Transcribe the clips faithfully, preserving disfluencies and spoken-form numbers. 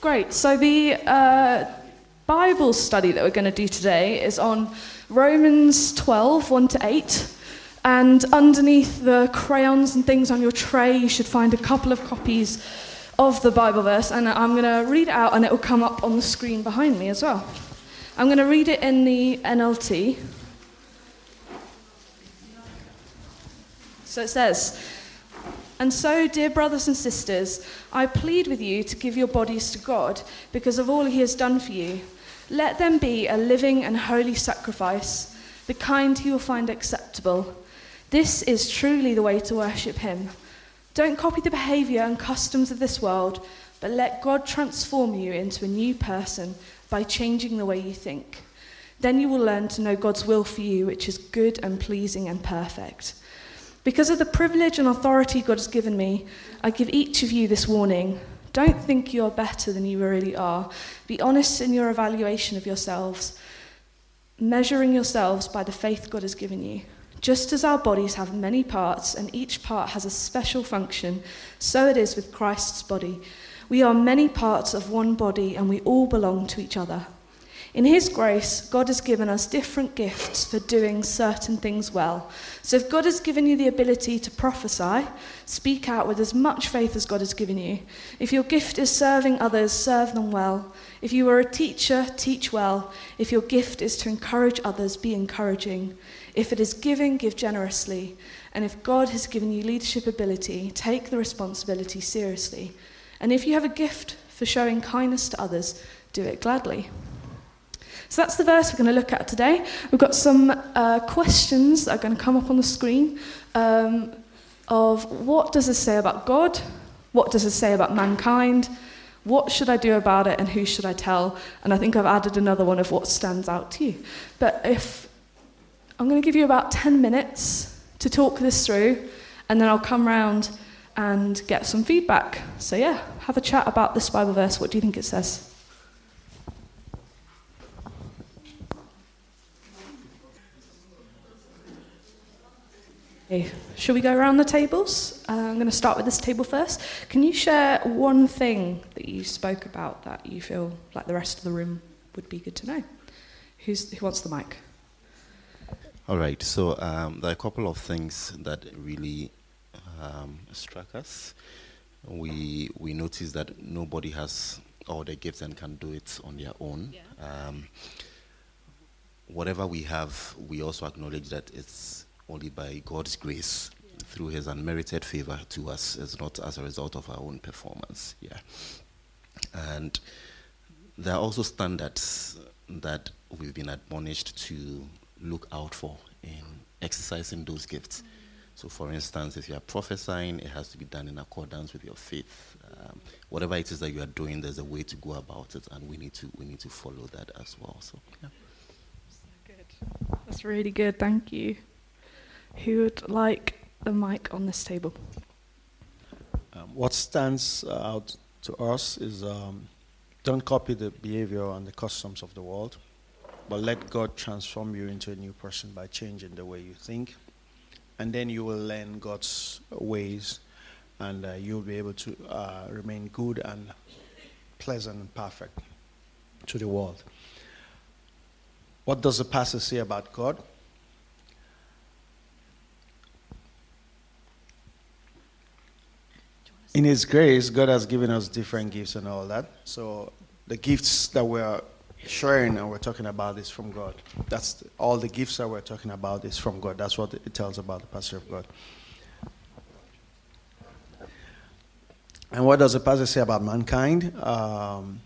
Great. So the uh, Bible study that we're going to do today is on Romans twelve, one to eight. And underneath the crayons and things on your tray, you should find a couple of copies of the Bible verse. And I'm going to read it out, and it will come up on the screen behind me as well. I'm going to read it in the N L T. So it says, "And so, dear brothers and sisters, I plead with you to give your bodies to God because of all he has done for you. Let them be a living and holy sacrifice, the kind he will find acceptable. This is truly the way to worship him. Don't copy the behavior and customs of this world, but let God transform you into a new person by changing the way you think. Then you will learn to know God's will for you, which is good and pleasing and perfect. Because of the privilege and authority God has given me, I give each of you this warning. Don't think you are better than you really are. Be honest in your evaluation of yourselves, measuring yourselves by the faith God has given you. Just as our bodies have many parts and each part has a special function, so it is with Christ's body. We are many parts of one body and we all belong to each other. In his grace, God has given us different gifts for doing certain things well. So if God has given you the ability to prophesy, speak out with as much faith as God has given you. If your gift is serving others, serve them well. If you are a teacher, teach well. If your gift is to encourage others, be encouraging. If it is giving, give generously. And if God has given you leadership ability, take the responsibility seriously. And if you have a gift for showing kindness to others, do it gladly." So that's the verse we're going to look at today. We've got some uh, questions that are going to come up on the screen um, of what does it say about God? What does it say about mankind? What should I do about it, and who should I tell? And I think I've added another one of what stands out to you. But if I'm going to give you about ten minutes to talk this through, and then I'll come round and get some feedback. So yeah, have a chat about this Bible verse. What do you think it says? Okay. Shall we go around the tables? Uh, I'm going to start with this table first. Can you share one thing that you spoke about that you feel like the rest of the room would be good to know? Who's, who wants the mic? All right, so um, there are a couple of things that really um, struck us. We we noticed that nobody has all the gifts and can do it on their own. Yeah. Um, whatever we have, we also acknowledge that it's only by God's grace, yeah, through his unmerited favor to us. It's not as a result of our own performance. Yeah, and there are also standards that we've been admonished to look out for in exercising those gifts. Mm-hmm. So, for instance, if you are prophesying, it has to be done in accordance with your faith. Um, whatever it is that you are doing, there's a way to go about it, and we need to we need to follow that as well. So, yeah. So good. That's really good. Thank you. Who would like the mic on this table? Um, what stands out to us is um, don't copy the behavior and the customs of the world, but let God transform you into a new person by changing the way you think. And then you will learn God's ways, and uh, you'll be able to uh, remain good and pleasant and perfect to the world. What does the passage say about God? In his grace, God has given us different gifts and all that. So the gifts that we're sharing and we're talking about is from God. That's the, all the gifts that we're talking about is from God. That's what it tells about the passage of God. And what does the passage say about mankind? Um,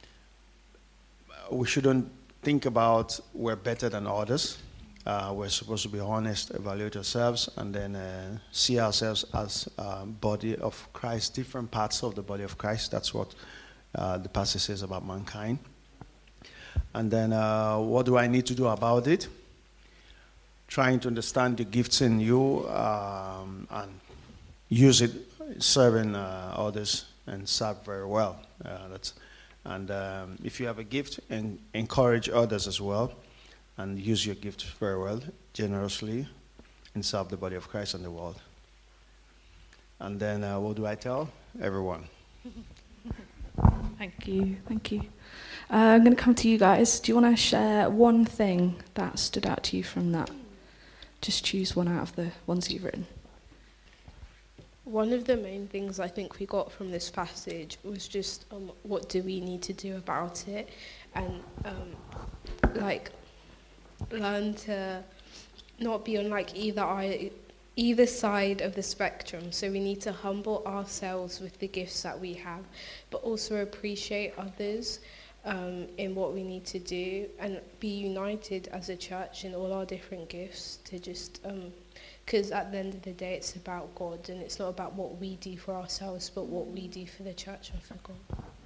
we shouldn't think about we're better than others. Uh, we're supposed to be honest, evaluate ourselves, and then uh, see ourselves as uh, body of Christ, different parts of the body of Christ. That's what uh, the passage says about mankind. And then uh, what do I need to do about it? Trying to understand the gifts in you um, and use it serving uh, others and serve very well. Uh, that's, and um, if you have a gift, en- encourage others as well. And use your gift very well, generously, and serve the body of Christ and the world. And then, uh, what do I tell everyone? Thank you, thank you. Uh, I'm going to come to you guys. Do you want to share one thing that stood out to you from that? Just choose one out of the ones you've written. One of the main things I think we got from this passage was just um, what do we need to do about it, and um, like learn to not be on like either eye, either side of the spectrum. So we need to humble ourselves with the gifts that we have, but also appreciate others um, in what we need to do, and be united as a church in all our different gifts to just. Um, Because at the end of the day, it's about God, and it's not about what we do for ourselves, but what we do for the church and for God.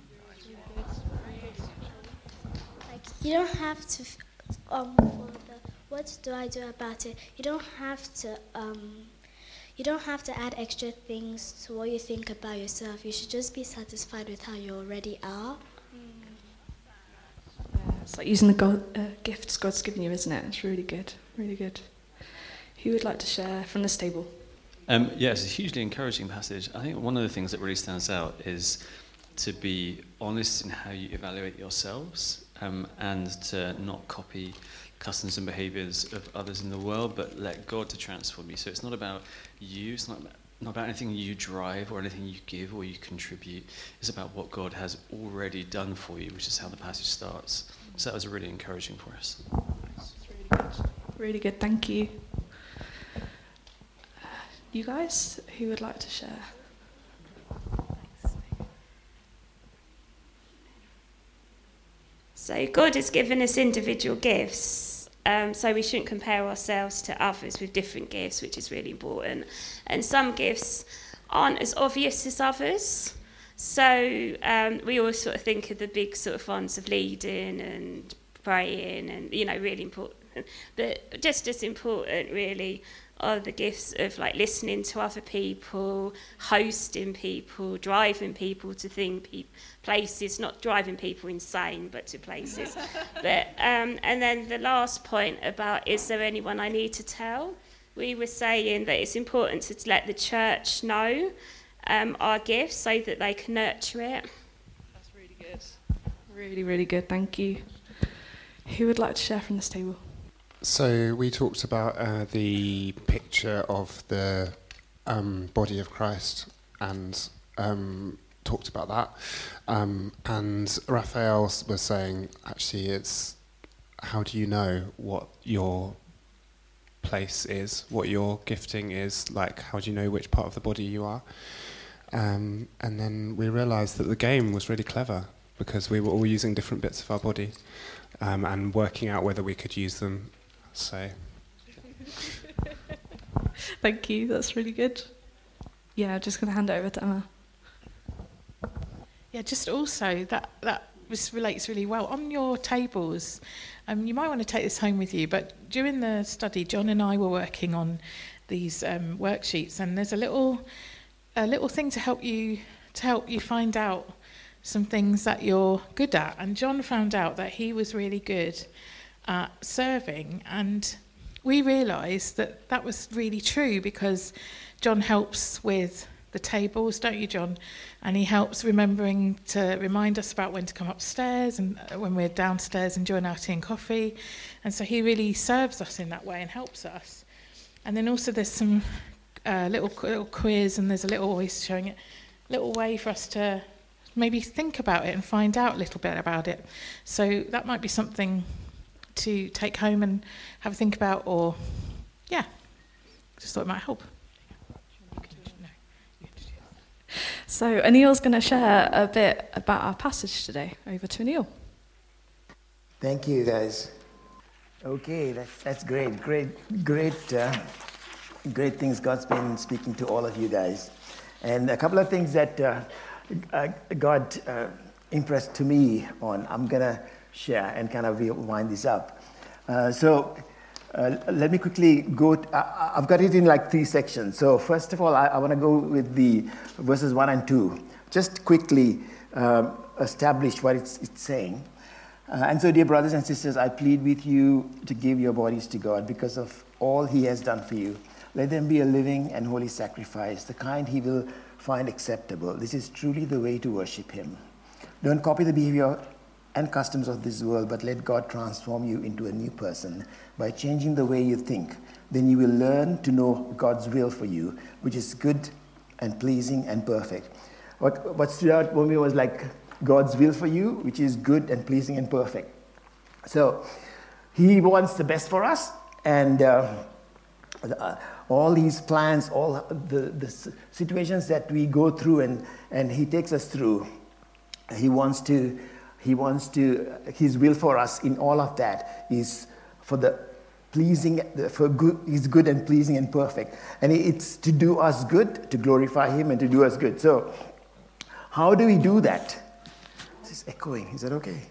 Like, you don't have to, um, for the, what do I do about it? You don't have to, um, you don't have to add extra things to what you think about yourself. You should just be satisfied with how you already are. Yeah, it's like using the God, uh, gifts God's given you, isn't it? It's really good, really good. Who would like to share from this table? Um, yeah, it's a hugely encouraging passage. I think one of the things that really stands out is to be honest in how you evaluate yourselves, um, and to not copy customs and behaviours of others in the world, but let God to transform you. So it's not about you, it's not about, not about anything you drive or anything you give or you contribute. It's about what God has already done for you, which is how the passage starts. So that was really encouraging for us. Really good, really good, thank you. You guys, who would like to share? So God has given us individual gifts, um, so we shouldn't compare ourselves to others with different gifts, which is really important. And some gifts aren't as obvious as others. So um, we always sort of think of the big sort of ones of leading and praying and, you know, really important. But just as important, really, are the gifts of like listening to other people, hosting people, driving people to thing, pe- places, not driving people insane, but to places. but um, and then the last point about, is there anyone I need to tell? We were saying that it's important to let the church know um, our gifts so that they can nurture it. That's really good. Really, really good, thank you. Who would like to share from this table? So we talked about uh, the picture of the um, body of Christ and um, talked about that. Um, and Raphael was saying, actually, it's how do you know what your place is, what your gifting is, like how do you know which part of the body you are? Um, and then we realised that the game was really clever because we were all using different bits of our body um, and working out whether we could use them. So, thank you, that's really good. Yeah, I'm just going to hand it over to Emma. Yeah, just also, that, that this relates really well. On your tables, um, you might want to take this home with you, but during the study, John and I were working on these um, worksheets, and there's a little a little thing to help you to help you find out some things that you're good at. And John found out that he was really good at serving, and we realised that that was really true because John helps with the tables, don't you, John? And he helps remembering to remind us about when to come upstairs and when we're downstairs enjoying our tea and coffee. And so he really serves us in that way and helps us. And then also there's some uh, little little quiz, and there's a little always showing it, little way for us to maybe think about it and find out a little bit about it. So that might be something to take home and have a think about, or yeah, just thought it might help. So Anil's going to share a bit about our passage today. Over to Anil. Thank you, guys. Okay, that's that's great, great, great, uh, great things God's been speaking to all of you guys, and a couple of things that uh, uh, God uh, impressed to me on. I'm gonna share and kind of wind this up. Uh, so. Uh, let me quickly go, t- I, I've got it in like three sections. So first of all, I, I want to go with the verses one and two. Just quickly uh, establish what it's, it's saying. Uh, and so, dear brothers and sisters, I plead with you to give your bodies to God because of all he has done for you. Let them be a living and holy sacrifice, the kind he will find acceptable. This is truly the way to worship him. Don't copy the behavior and customs of this world, but let God transform you into a new person by changing the way you think. Then you will learn to know God's will for you, which is good and pleasing and perfect. What, what stood out for me was like God's will for you, which is good and pleasing and perfect. So he wants the best for us, and uh, uh, all these plans, all the, the situations that we go through and, and he takes us through, he wants to, he wants to, his will for us in all of that is for the pleasing, for good, is good and pleasing and perfect. And it's to do us good, to glorify him and to do us good. So how do we do that? This is echoing. Is that okay?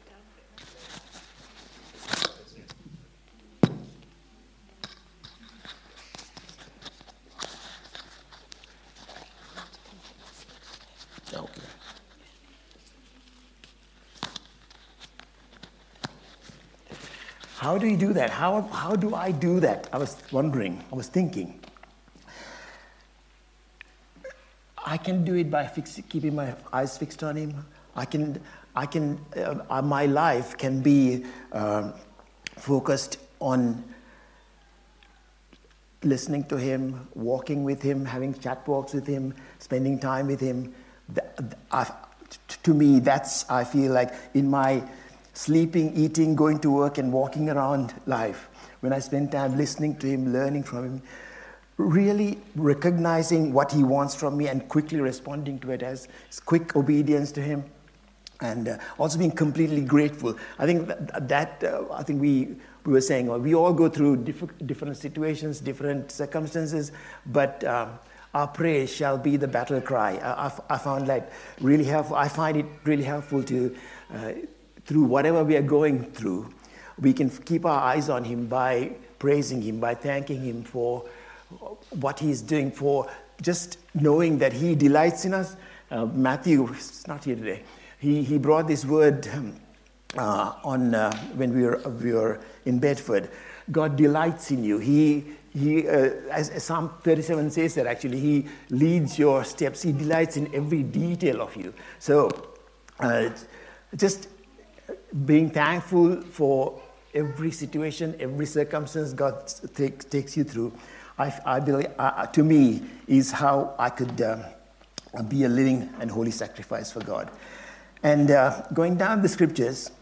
Okay. How do you do that? How, how do I do that? I was wondering, I was thinking. I can do it by fix, keeping my eyes fixed on him. I can, I can, uh, my life can be uh, focused on listening to him, walking with him, having chat walks with him, spending time with him. I, to me, that's, I feel like in my sleeping, eating, going to work, and walking around life, when I spend time listening to him, learning from him, really recognizing what he wants from me and quickly responding to it as quick obedience to him, and uh, also being completely grateful. I think that, that uh, I think we we were saying, well, we all go through diff- different situations, different circumstances, but uh, our praise shall be the battle cry. I, I, I found that really helpful. I find it really helpful to, uh, through whatever we are going through, we can keep our eyes on him by praising him, by thanking him for what he's doing, for just knowing that he delights in us. Uh, Matthew is not here today. He he brought this word um, uh, on uh, when we were we were in Bedford. God delights in you. He he uh, as, as Psalm thirty-seven says that actually he leads your steps. He delights in every detail of you. So uh, just being thankful for every situation, every circumstance God take, takes you through. I, I believe, uh, to me, is how I could um, be a living and holy sacrifice for God. And uh, going down the scriptures,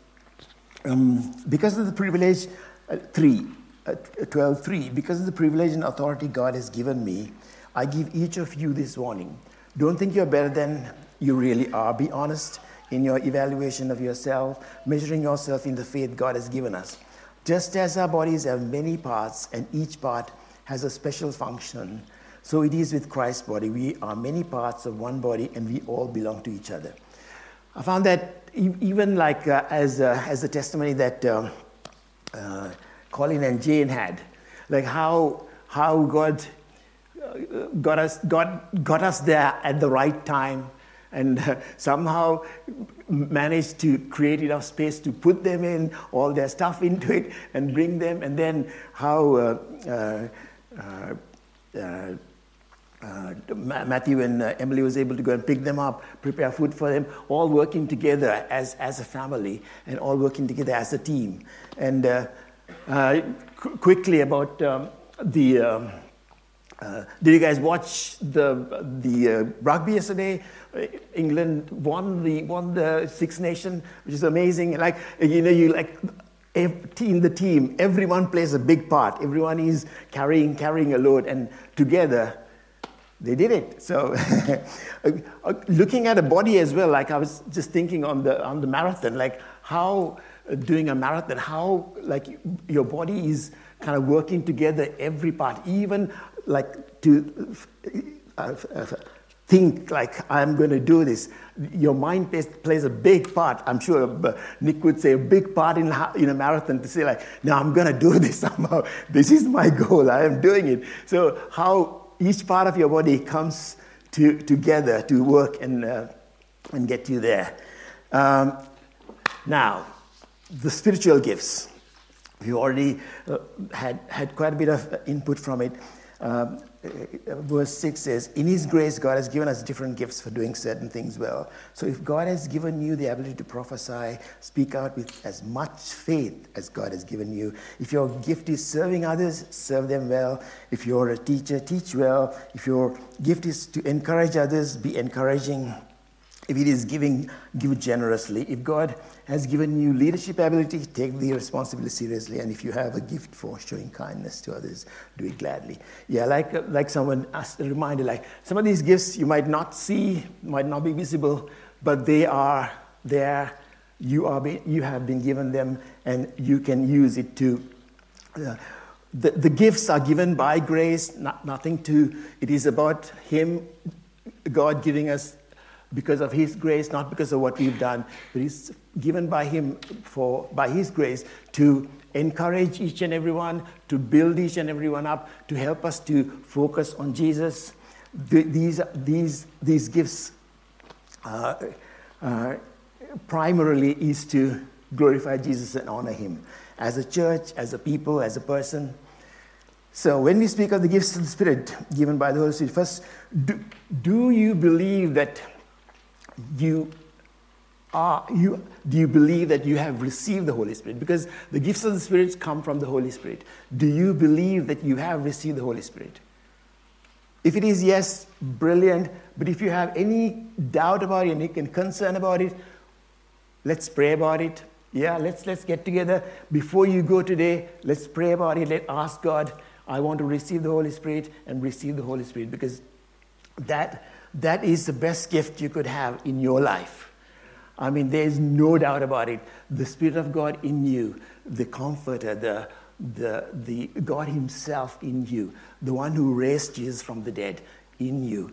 um, because of the privilege, uh, three, uh, twelve three, because of the privilege and authority God has given me, I give each of you this warning. Don't think you're better than you really are. Be honest in your evaluation of yourself, measuring yourself in the faith God has given us. Just as our bodies have many parts and each part has a special function, so it is with Christ's body. We are many parts of one body and we all belong to each other. I found that even like uh, as, uh, as a testimony that um, uh, Colin and Jane had, like how, how God uh, got us, got, got us there at the right time, and uh, somehow managed to create enough space to put them in, all their stuff into it, and bring them, and then how uh, uh, uh, uh, uh, Matthew and uh, Emily was able to go and pick them up, prepare food for them, all working together as, as a family, and all working together as a team. And uh, uh, qu- quickly about um, the... Um, Uh, did you guys watch the the uh, rugby yesterday? Uh, England won the won the Six Nation, which is amazing. Like you know, you like in the team, everyone plays a big part. Everyone is carrying carrying a load, and together they did it. So, looking at a body as well, like I was just thinking on the on the marathon, like how uh, doing a marathon, how like your body is kind of working together, every part, even. Like to uh, uh, think like I'm going to do this. Your mind plays, plays a big part. I'm sure Nick would say a big part in, in a marathon to say like, no, I'm going to do this somehow. This is my goal. I am doing it. So how each part of your body comes to, together to work and uh, and get you there. Um, now, the spiritual gifts. We already uh, had had quite a bit of input from it. Um, verse six says, in his grace, God has given us different gifts for doing certain things well. So if God has given you the ability to prophesy, speak out with as much faith as God has given you. If your gift is serving others, serve them well. If you're a teacher, teach well. If your gift is to encourage others, be encouraging. If it is giving, give generously. If God has given you leadership ability, take the responsibility seriously. And if you have a gift for showing kindness to others, do it gladly. Yeah, like like someone asked a reminder, like some of these gifts you might not see, might not be visible, but they are there. You are be, you have been given them, and you can use it to. Uh, the the gifts are given by grace, not nothing to. It is about Him, God giving us. Because of His grace, not because of what we've done, but it's given by Him for by His grace to encourage each and everyone, to build each and everyone up, to help us to focus on Jesus. The, these these these gifts uh, uh, primarily is to glorify Jesus and honor Him as a church, as a people, as a person. So when we speak of the gifts of the Spirit given by the Holy Spirit, first, do, do you believe that you are you do you believe that you have received the Holy Spirit? Because the gifts of the Spirit come from the Holy Spirit. Do you believe that you have received the Holy Spirit? If it is yes, brilliant. But if you have any doubt about it, any concern about it, let's pray about it. Yeah, let's let's get together before you go today. Let's pray about it. Let's ask God, I want to receive the Holy Spirit and receive the Holy Spirit, because that That is the best gift you could have in your life. I mean, there's no doubt about it. The Spirit of God in you, the Comforter, the, the, the God Himself in you, the one who raised Jesus from the dead in you.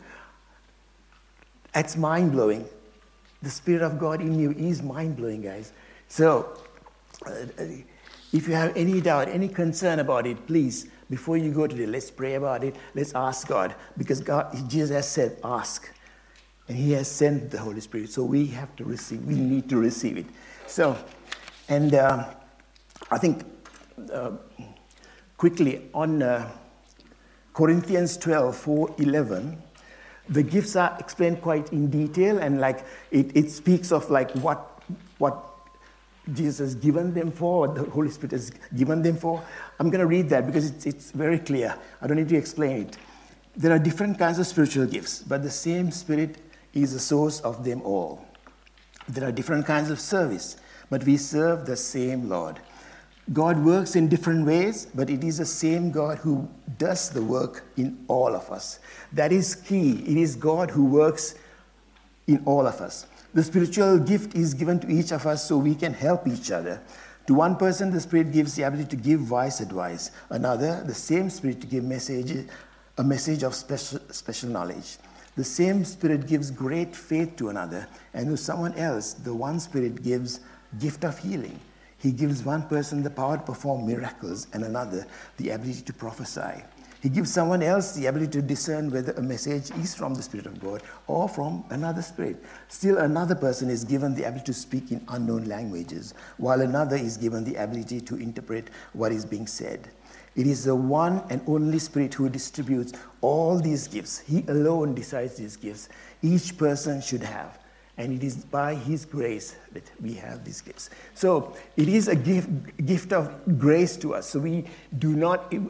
It's mind-blowing. The Spirit of God in you is mind-blowing, guys. So, uh, if you have any doubt, any concern about it, please, before you go today, let's pray about it. Let's ask God, because God, Jesus has said, ask. And He has sent the Holy Spirit. So we have to receive, we need to receive it. So, and uh, I think uh, quickly on uh, Corinthians twelve, four, eleven, the gifts are explained quite in detail, and like it, it speaks of like what what Jesus has given them for, what the Holy Spirit has given them for. I'm going to read that because it's, it's very clear. I don't need to explain it. There are different kinds of spiritual gifts, but the same Spirit is the source of them all. There are different kinds of service, but we serve the same Lord. God works in different ways, but it is the same God who does the work in all of us. That is key. It is God who works in all of us. The spiritual gift is given to each of us so we can help each other. To one person, the Spirit gives the ability to give wise advice. Another, the same Spirit to give message, a message of special, special knowledge. The same Spirit gives great faith to another. And to someone else, the one Spirit gives gift of healing. He gives one person the power to perform miracles and another the ability to prophesy. He gives someone else the ability to discern whether a message is from the Spirit of God or from another spirit. Still another person is given the ability to speak in unknown languages, while another is given the ability to interpret what is being said. It is the one and only Spirit who distributes all these gifts. He alone decides these gifts. Each person should have. And it is by His grace that we have these gifts. So it is a gift, gift of grace to us. So we do not... It,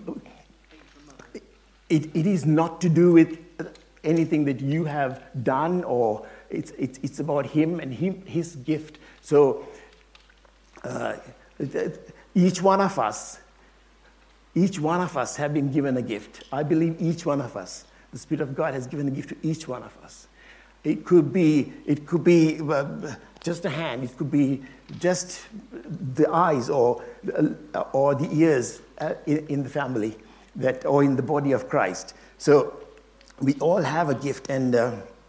It, it is not to do with anything that you have done, or it's it's, it's about Him and him, His gift. So uh, each one of us, each one of us have been given a gift. I believe each one of us, the Spirit of God has given a gift to each one of us. It could be it could be uh, just a hand. It could be just the eyes or or the ears uh, in, in the family. That, or in the body of Christ. So we all have a gift, and uh,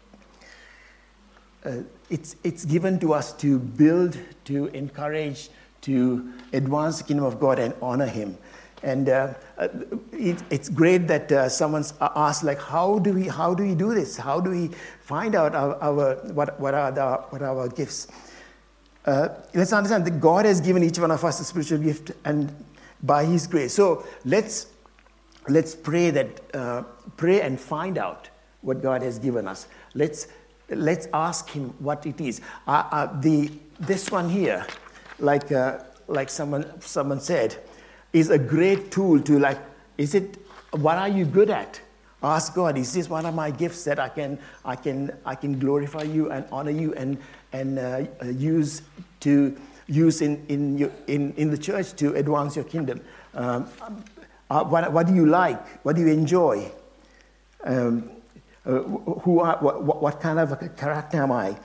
uh, it's it's given to us to build, to encourage, to advance the kingdom of God and honor Him. And uh, it, it's great that uh, someone's asked, like, how do we how do we do this? How do we find out our, our what what are the what are our gifts? Uh, let's understand that God has given each one of us a spiritual gift, and by His grace. So let's. let's pray that uh, pray and find out what God has given us. Let's let's ask Him what it is. Uh, uh, the this one here, like uh, like someone someone said, is a great tool to like. Is it what are you good at? Ask God. Is this one of my gifts that I can I can I can glorify you and honor you and and uh, use to use in in, your, in in the church to advance your kingdom? Um, uh, what what do you like? What do you enjoy? Um, uh, who are what, what kind of a character am I?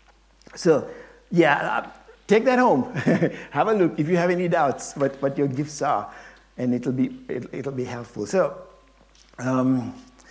So yeah, uh, take that home. Have a look if you have any doubts what what your gifts are, and it'll be it'll, it'll be helpful. So. Um,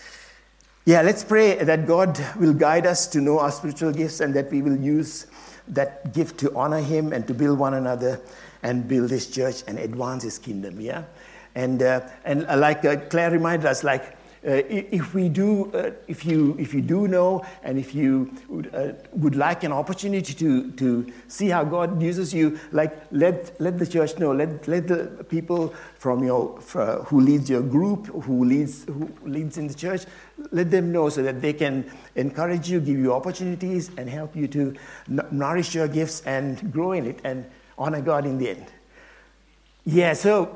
yeah, let's pray that God will guide us to know our spiritual gifts and that we will use that gift to honor Him and to build one another and build His church and advance His kingdom, yeah? And uh, and uh, like uh, Claire reminded us, like, uh, if we do, uh, if you if you do know and if you would, uh, would like an opportunity to to see how God uses you, like let let the church know, let let the people from your uh, who leads your group, who leads who leads in the church, let them know so that they can encourage you, give you opportunities, and help you to n- nourish your gifts and grow in it and honor God in the end. Yeah, so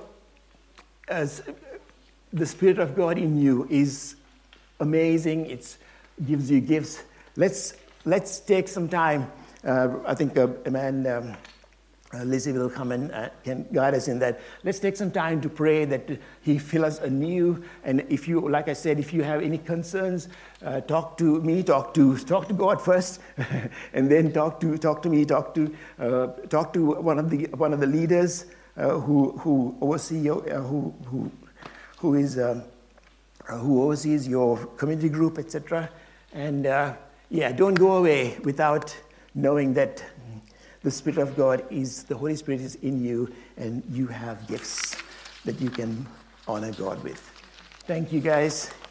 as the Spirit of God in you is amazing. It gives you gifts. Let's let's take some time. Uh, I think uh, a man, um, uh, Lizzie will come and uh, can guide us in that. Let's take some time to pray that He fill us anew. And if you, like I said, if you have any concerns, uh, talk to me. Talk to talk to God first, and then talk to talk to me. Talk to uh, talk to one of the one of the leaders uh, who who oversee your uh, who who. who is um, uh, who oversees your community group, et cetera. And uh, yeah, don't go away without knowing that the Spirit of God is, the Holy Spirit is in you, and you have gifts that you can honor God with. Thank you, guys.